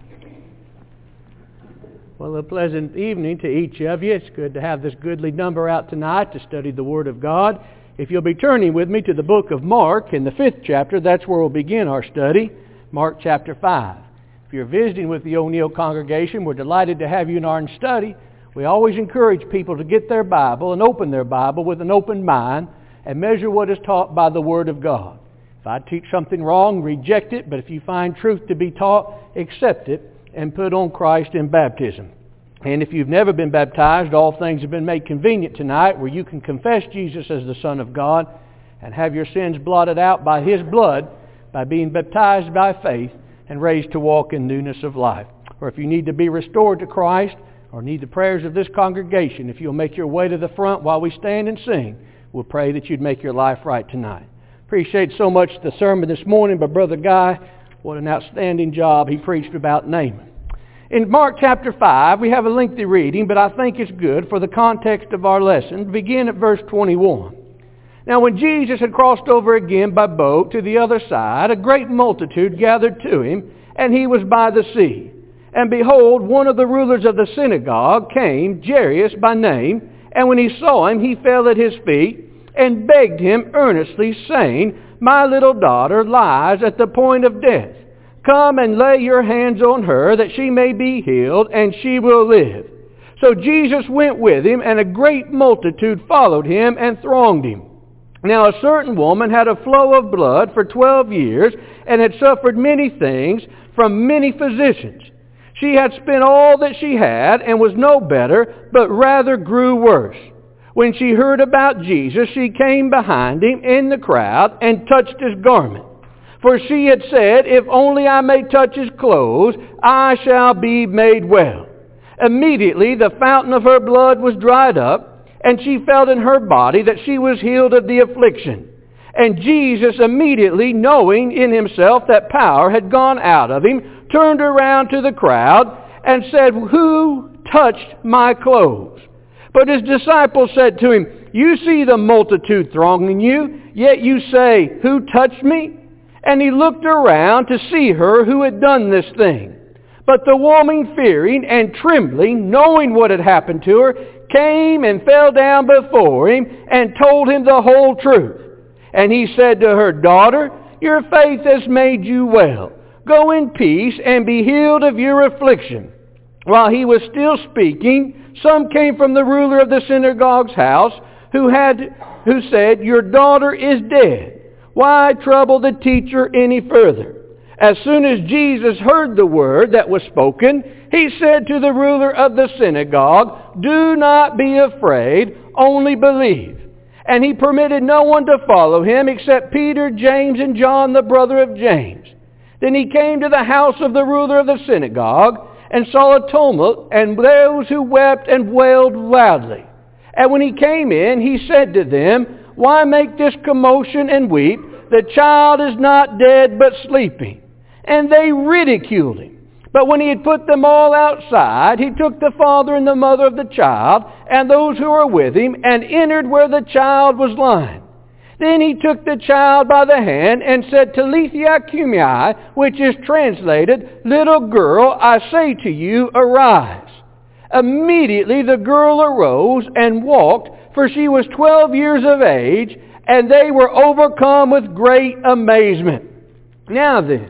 Well, a pleasant evening to each of you. It's good to have this goodly number out tonight to study the Word of God. If you'll be turning with me to the book of Mark in the 5th chapter, that's where we'll begin our study, Mark chapter 5. If you're visiting with the O'Neill congregation, we're delighted to have you in our study. We always encourage people to get their Bible and open their Bible with an open mind and measure what is taught by the Word of God. If I teach something wrong, reject it, but if you find truth to be taught, accept it and put on Christ in baptism. And if you've never been baptized, all things have been made convenient tonight where you can confess Jesus as the Son of God and have your sins blotted out by His blood by being baptized by faith and raised to walk in newness of life. Or if you need to be restored to Christ or need the prayers of this congregation, if you'll make your way to the front while we stand and sing, we'll pray that you'd make your life right tonight. Appreciate so much the sermon this morning by Brother Guy. What an outstanding job he preached about Naaman. In Mark chapter 5, we have a lengthy reading, but I think it's good for the context of our lesson. Begin at verse 21. Now when Jesus had crossed over again by boat to the other side, a great multitude gathered to him, and he was by the sea. And behold, one of the rulers of the synagogue came, Jairus by name, and when he saw him, he fell at his feet and begged him earnestly, saying, My little daughter lies at the point of death. Come and lay your hands on her, that she may be healed, and she will live. So Jesus went with him, and a great multitude followed him and thronged him. Now a certain woman had a flow of blood for 12 years, and had suffered many things from many physicians. She had spent all that she had, and was no better, but rather grew worse. When she heard about Jesus, she came behind him in the crowd, and touched his garment. For she had said, If only I may touch his clothes, I shall be made well. Immediately the fountain of her blood was dried up, and she felt in her body that she was healed of the affliction. And Jesus, immediately knowing in himself that power had gone out of him, turned around to the crowd and said, Who touched my clothes? But his disciples said to him, You see the multitude thronging you, yet you say, Who touched me? And he looked around to see her who had done this thing. But the woman, fearing and trembling, knowing what had happened to her, came and fell down before him and told him the whole truth. And he said to her, Daughter, your faith has made you well. Go in peace and be healed of your affliction. While he was still speaking, some came from the ruler of the synagogue's house who said, Your daughter is dead. Why trouble the teacher any further? As soon as Jesus heard the word that was spoken, he said to the ruler of the synagogue, Do not be afraid, only believe. And he permitted no one to follow him except Peter, James, and John, the brother of James. Then he came to the house of the ruler of the synagogue and saw a tumult and those who wept and wailed loudly. And when he came in, he said to them, Why make this commotion and weep? The child is not dead, but sleeping. And they ridiculed him. But when he had put them all outside, he took the father and the mother of the child, and those who were with him, and entered where the child was lying. Then he took the child by the hand, and said, Talitha cumi, which is translated, Little girl, I say to you, arise. Immediately the girl arose and walked, for she was 12 years of age, and they were overcome with great amazement. Now then,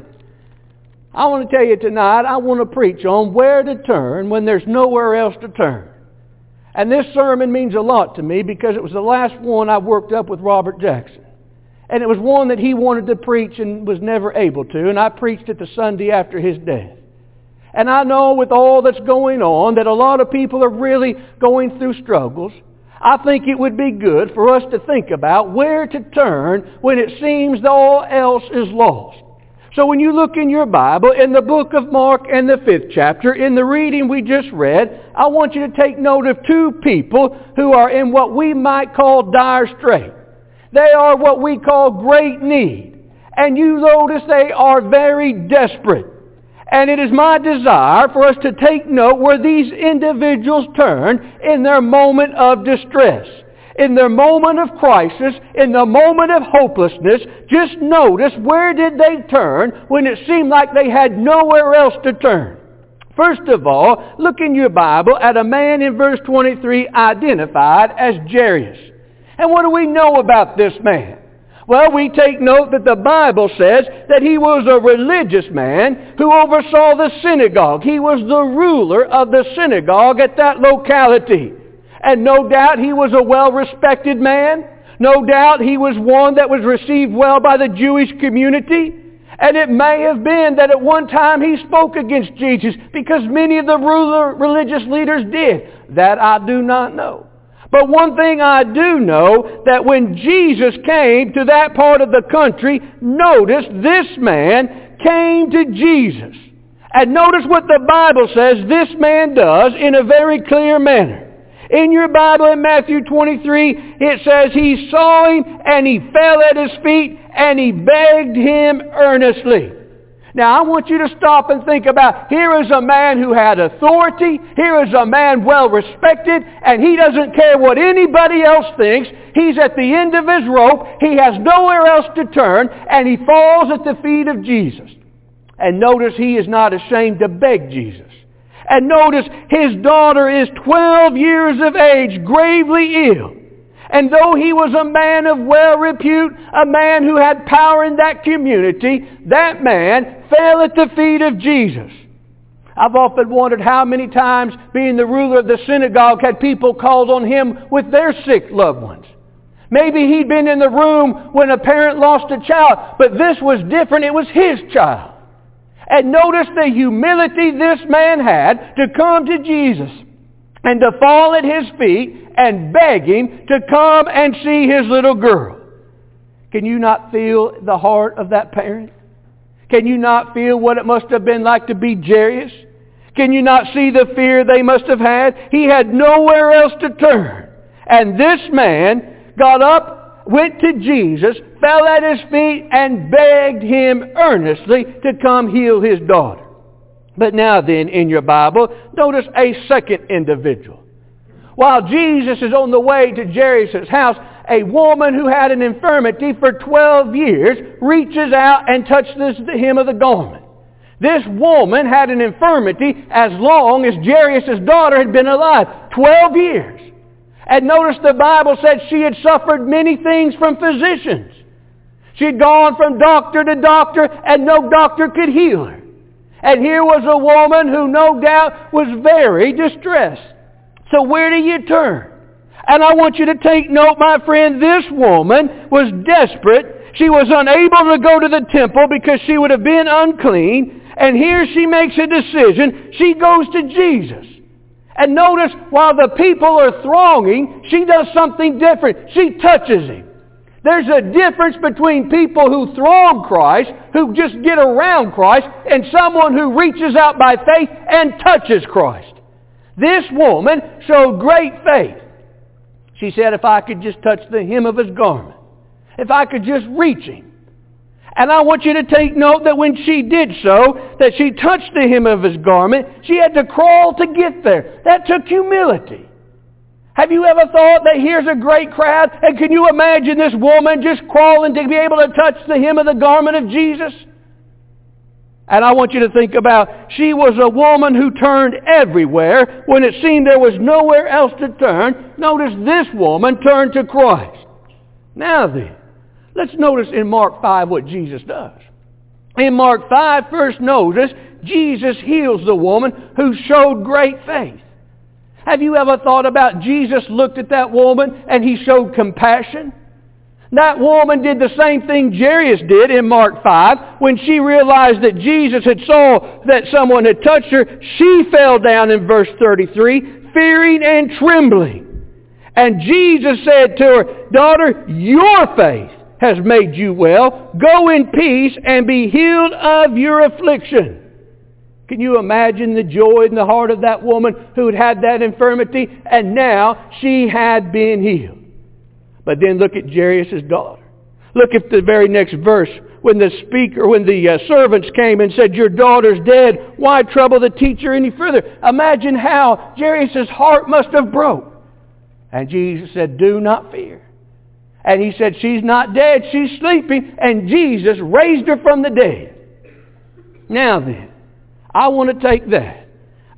I want to tell you tonight, I want to preach on where to turn when there's nowhere else to turn. And this sermon means a lot to me because it was the last one I worked up with Robert Jackson. And it was one that he wanted to preach and was never able to, and I preached it the Sunday after his death. And I know with all that's going on that a lot of people are really going through struggles. I think it would be good for us to think about where to turn when it seems all else is lost. So when you look in your Bible, in the book of Mark and the 5th chapter, in the reading we just read, I want you to take note of two people who are in what we might call dire strait. They are what we call great need. And you notice they are very desperate. And it is my desire for us to take note where these individuals turn in their moment of distress. In their moment of crisis, in the moment of hopelessness, just notice where did they turn when it seemed like they had nowhere else to turn. First of all, look in your Bible at a man in verse 23 identified as Jairus. And what do we know about this man? Well, we take note that the Bible says that he was a religious man who oversaw the synagogue. He was the ruler of the synagogue at that locality. And no doubt he was a well-respected man. No doubt he was one that was received well by the Jewish community. And it may have been that at one time he spoke against Jesus because many of the religious leaders did. That I do not know. But one thing I do know, that when Jesus came to that part of the country, notice this man came to Jesus. And notice what the Bible says this man does in a very clear manner. In your Bible in Matthew 23, it says he saw him and he fell at his feet and he begged him earnestly. Now I want you to stop and think about, here is a man who had authority, here is a man well respected, and he doesn't care what anybody else thinks. He's at the end of his rope, he has nowhere else to turn, and he falls at the feet of Jesus. And notice he is not ashamed to beg Jesus. And notice his daughter is 12 years of age, gravely ill. And though he was a man of well repute, a man who had power in that community, that man fell at the feet of Jesus. I've often wondered how many times, being the ruler of the synagogue, had people called on him with their sick loved ones. Maybe he'd been in the room when a parent lost a child, but this was different. It was his child. And notice the humility this man had to come to Jesus and to fall at his feet and beg him to come and see his little girl. Can you not feel the heart of that parent? Can you not feel what it must have been like to be Jairus? Can you not see the fear they must have had? He had nowhere else to turn. And this man got up, went to Jesus, fell at his feet, and begged him earnestly to come heal his daughter. But now then, in your Bible, notice a second individual. While Jesus is on the way to Jairus' house, a woman who had an infirmity for 12 years reaches out and touches the hem of the garment. This woman had an infirmity as long as Jairus' daughter had been alive, 12 years. And notice the Bible said she had suffered many things from physicians. She had gone from doctor to doctor, and no doctor could heal her. And here was a woman who no doubt was very distressed. So where do you turn? And I want you to take note, my friend, this woman was desperate. She was unable to go to the temple because she would have been unclean. And here she makes a decision. She goes to Jesus. And notice, while the people are thronging, she does something different. She touches him. There's a difference between people who throng Christ, who just get around Christ, and someone who reaches out by faith and touches Christ. This woman showed great faith. She said, if I could just touch the hem of his garment, if I could just reach him. And I want you to take note that when she did so, that she touched the hem of his garment, she had to crawl to get there. That took humility. Have you ever thought that here's a great crowd, and can you imagine this woman just crawling to be able to touch the hem of the garment of Jesus? And I want you to think about, she was a woman who turned everywhere when it seemed there was nowhere else to turn. Notice this woman turned to Christ. Now then, let's notice in Mark 5 what Jesus does. In Mark 5, first notice, Jesus heals the woman who showed great faith. Have you ever thought about Jesus looked at that woman and he showed compassion? That woman did the same thing Jairus did in Mark 5. When she realized that Jesus had saw that someone had touched her, she fell down in verse 33, fearing and trembling. And Jesus said to her, daughter, your faith has made you well. Go in peace and be healed of your affliction. Can you imagine the joy in the heart of that woman who had that infirmity, and now she had been healed? But then look at Jairus' daughter. Look at the very next verse. When the servants came and said, your daughter's dead, why trouble the teacher any further? Imagine how Jairus' heart must have broke. And Jesus said, do not fear. And he said, she's not dead, she's sleeping. And Jesus raised her from the dead. Now then, I want to take that.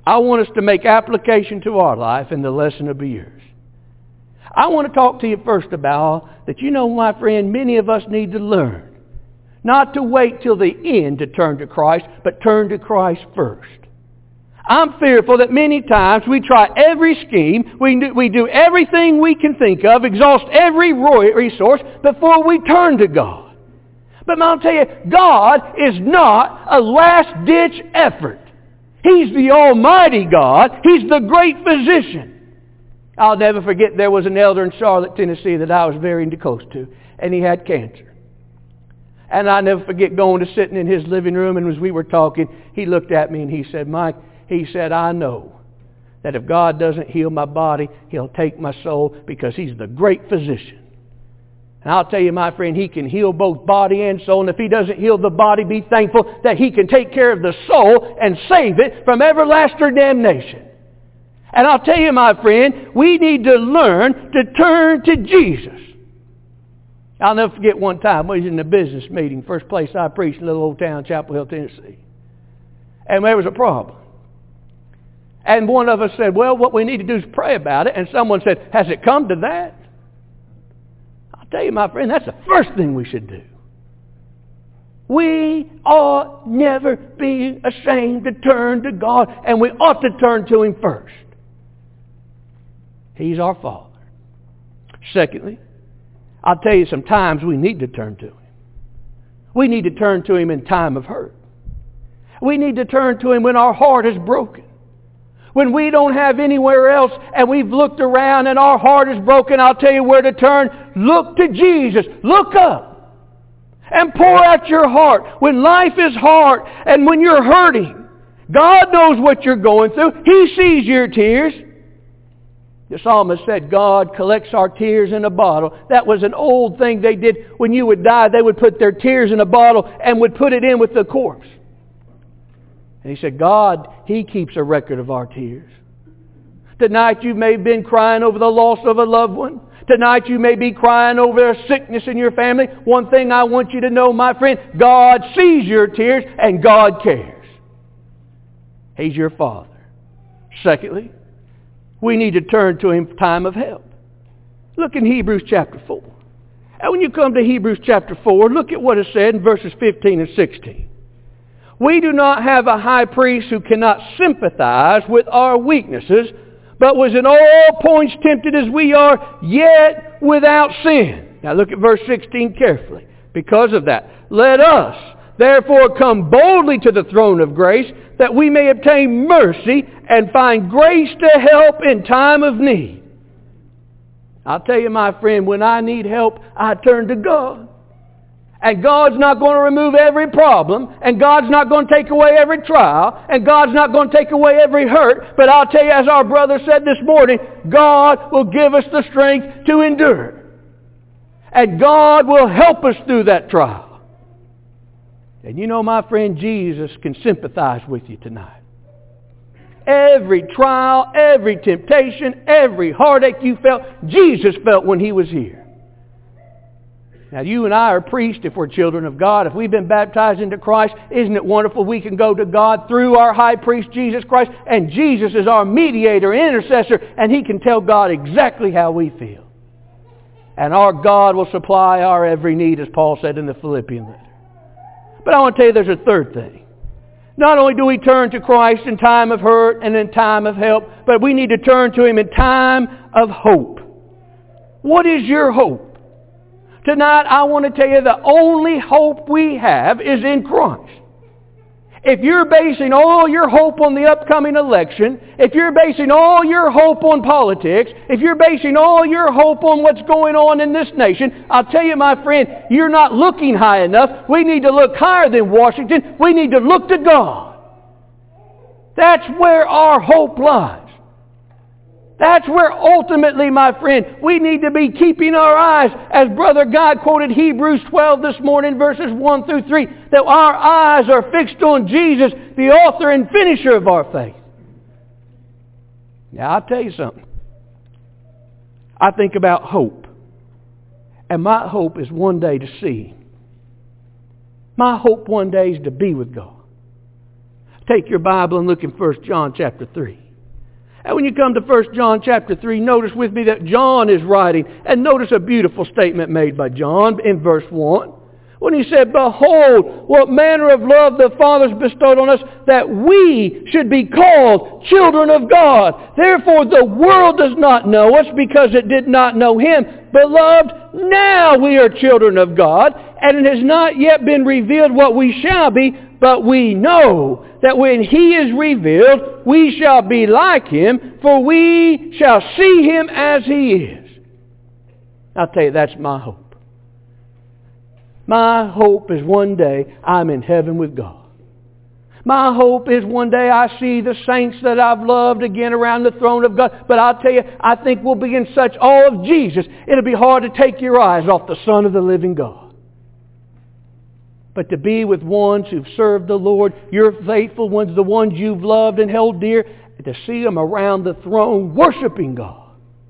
I want us to make application to our life, and the lesson will be yours. I want to talk to you first about that, my friend, many of us need to learn not to wait till the end to turn to Christ, but turn to Christ first. I'm fearful that many times we try every scheme, we do everything we can think of, exhaust every resource before we turn to God. But I'll tell you, God is not a last-ditch effort. He's the Almighty God. He's the great physician. I'll never forget, there was an elder in Charlotte, Tennessee that I was very close to, and he had cancer. And I'll never forget going to sitting in his living room, and as we were talking, he looked at me and he said, Mike, he said, I know that if God doesn't heal my body, He'll take my soul because He's the great physician. And I'll tell you, my friend, He can heal both body and soul. And if He doesn't heal the body, be thankful that He can take care of the soul and save it from everlasting damnation. And I'll tell you, my friend, we need to learn to turn to Jesus. I'll never forget one time, we was in a business meeting, first place I preached in a little old town, Chapel Hill, Tennessee. And there was a problem. And one of us said, well, what we need to do is pray about it. And someone said, has it come to that? I'll tell you, my friend, that's the first thing we should do. We ought never be ashamed to turn to God, and we ought to turn to Him first. He's our Father. Secondly, I'll tell you, sometimes we need to turn to Him. We need to turn to Him in time of hurt. We need to turn to Him when our heart is broken. When we don't have anywhere else and we've looked around and our heart is broken, I'll tell you where to turn. Look to Jesus. Look up and pour out your heart. When life is hard and when you're hurting, God knows what you're going through. He sees your tears. The psalmist said, God collects our tears in a bottle. That was an old thing they did. When you would die, they would put their tears in a bottle and would put it in with the corpse. And he said, God, He keeps a record of our tears. Tonight you may have been crying over the loss of a loved one. Tonight you may be crying over a sickness in your family. One thing I want you to know, my friend, God sees your tears and God cares. He's your Father. Secondly, we need to turn to Him for time of help. Look in Hebrews chapter 4. And when you come to Hebrews chapter 4, look at what is said in verses 15 and 16. We do not have a high priest who cannot sympathize with our weaknesses, but was in all points tempted as we are, yet without sin. Now look at verse 16 carefully. Because of that, let us therefore come boldly to the throne of grace, that we may obtain mercy and find grace to help in time of need. I'll tell you, my friend, when I need help, I turn to God. And God's not going to remove every problem, and God's not going to take away every trial, and God's not going to take away every hurt. But I'll tell you, as our brother said this morning, God will give us the strength to endure. And God will help us through that trial. And you know, my friend, Jesus can sympathize with you tonight. Every trial, every temptation, every heartache you felt, Jesus felt when He was here. Now, you and I are priests if we're children of God. If we've been baptized into Christ, isn't it wonderful we can go to God through our high priest, Jesus Christ, and Jesus is our mediator, intercessor, and He can tell God exactly how we feel. And our God will supply our every need, as Paul said in the Philippian letter. But I want to tell you there's a third thing. Not only do we turn to Christ in time of hurt and in time of help, but we need to turn to Him in time of hope. What is your hope? Tonight, I want to tell you the only hope we have is in Christ. If you're basing all your hope on the upcoming election, if you're basing all your hope on politics, if you're basing all your hope on what's going on in this nation, I'll tell you, my friend, you're not looking high enough. We need to look higher than Washington. We need to look to God. That's where our hope lies. That's where ultimately, my friend, we need to be keeping our eyes, as Brother Guy quoted Hebrews 12 this morning, verses 1 through 3, that our eyes are fixed on Jesus, the author and finisher of our faith. Now, I'll tell you something. I think about hope. And my hope is one day to see Him. My hope one day is to be with God. take your Bible and look in 1 John chapter 3. And when you come to 1 John chapter 3, notice with me that John is writing. And notice a beautiful statement made by John in verse 1. When he said, "Behold, what manner of love the Father has bestowed on us, that we should be called children of God. Therefore the world does not know us, because it did not know Him. Beloved, now we are children of God, and it has not yet been revealed what we shall be, but we know that when He is revealed, we shall be like Him, for we shall see Him as He is." I'll tell you, that's my hope. My hope is one day I'm in heaven with God. My hope is one day I see the saints that I've loved again around the throne of God. But I'll tell you, I think we'll be in such awe of Jesus, it'll be hard to take your eyes off the Son of the living God. But to be with ones who've served the Lord, your faithful ones, the ones you've loved and held dear, and to see them around the throne worshiping God.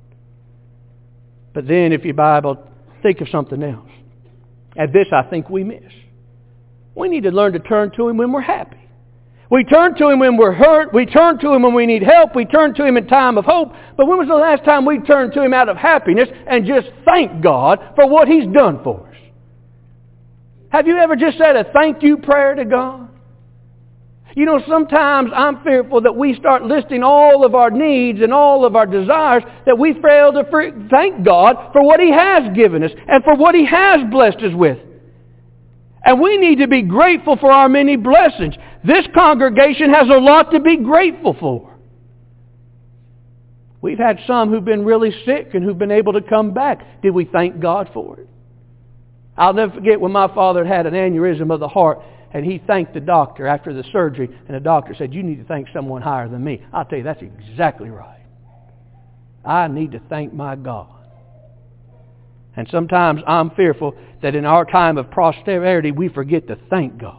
But then, if your Bible, think of something else. And this I think we miss. We need to learn to turn to Him when we're happy. We turn to Him when we're hurt. We turn to Him when we need help. We turn to Him in time of hope. But when was the last time we turned to Him out of happiness and just thank God for what He's done for us? Have you ever just said a thank you prayer to God? You know, sometimes I'm fearful that we start listing all of our needs and all of our desires, that we fail to thank God for what He has given us and for what He has blessed us with. And we need to be grateful for our many blessings. This congregation has a lot to be grateful for. We've had some who've been really sick and who've been able to come back. Did we thank God for it? I'll never forget when my father had an aneurysm of the heart, and he thanked the doctor after the surgery, and the doctor said, "You need to thank someone higher than me." I'll tell you, that's exactly right. I need to thank my God. And sometimes I'm fearful that in our time of prosperity, we forget to thank God.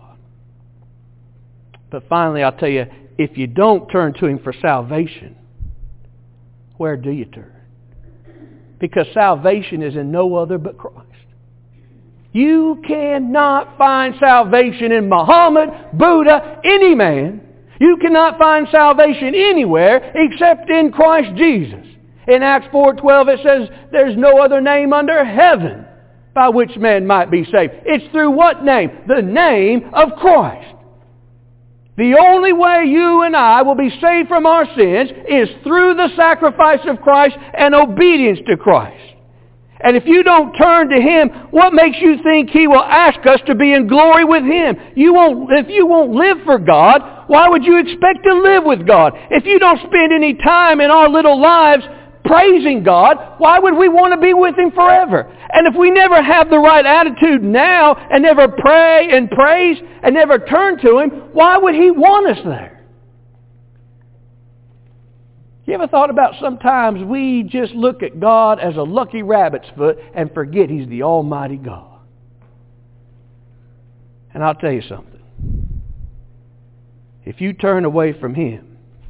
But finally, I'll tell you, if you don't turn to Him for salvation, where do you turn? Because salvation is in no other but Christ. You cannot find salvation in Muhammad, Buddha, any man. You cannot find salvation anywhere except in Christ Jesus. In Acts 4:12 it says, "There's no other name under heaven by which man might be saved." It's through what name? The name of Christ. The only way you and I will be saved from our sins is through the sacrifice of Christ and obedience to Christ. And if you don't turn to Him, what makes you think He will ask us to be in glory with Him? If you won't live for God, why would you expect to live with God? If you don't spend any time in our little lives praising God, why would we want to be with Him forever? And if we never have the right attitude now and never pray and praise and never turn to Him, why would He want us there? You ever thought about sometimes we just look at God as a lucky rabbit's foot and forget He's the Almighty God? And I'll tell you something. If you turn away from Him,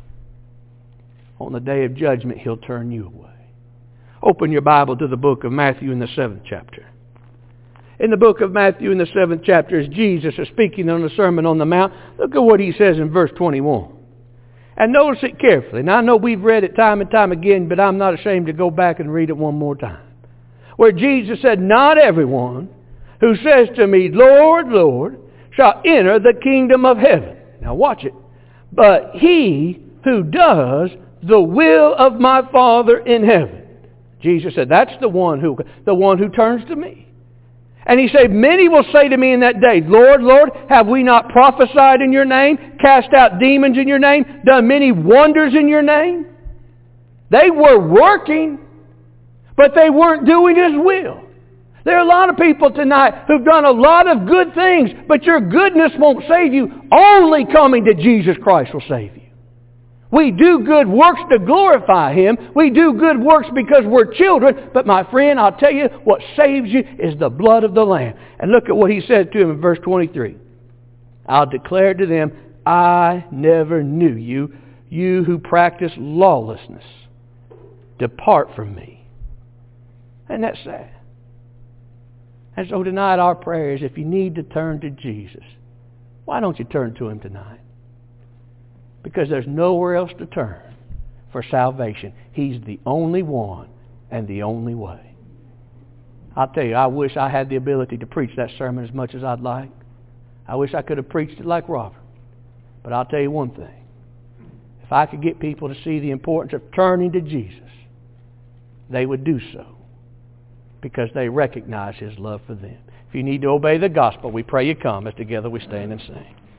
on the day of judgment, He'll turn you away. Open your Bible to the book of Matthew in the 7th chapter. In the book of Matthew in the 7th chapter, as Jesus is speaking on the Sermon on the Mount, look at what He says in verse 21. And notice it carefully. Now I know we've read it time and time again, but I'm not ashamed to go back and read it one more time. Where Jesus said, "Not everyone who says to me, 'Lord, Lord,' shall enter the kingdom of heaven." Now watch it. "But he who does the will of my Father in heaven." Jesus said, that's the one who turns to me. And He said, "Many will say to me in that day, 'Lord, Lord, have we not prophesied in your name, cast out demons in your name, done many wonders in your name?'" They were working, but they weren't doing His will. There are a lot of people tonight who've done a lot of good things, but your goodness won't save you. Only coming to Jesus Christ will save you. We do good works to glorify Him. We do good works because we're children. But my friend, I'll tell you, what saves you is the blood of the Lamb. And look at what He said to him in verse 23. "I'll declare to them, I never knew you, you who practice lawlessness. Depart from me." And that's sad. And so tonight our prayer is, if you need to turn to Jesus, why don't you turn to Him tonight? Because there's nowhere else to turn for salvation. He's the only one and the only way. I'll tell you, I wish I had the ability to preach that sermon as much as I'd like. I wish I could have preached it like Robert. But I'll tell you one thing. If I could get people to see the importance of turning to Jesus, they would do so because they recognize His love for them. If you need to obey the gospel, we pray you come as together we stand and sing.